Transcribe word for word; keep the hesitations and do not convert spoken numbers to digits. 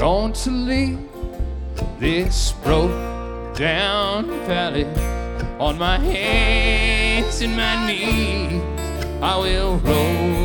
Don't you leave this broke down valley. On my hands and my knees I will roll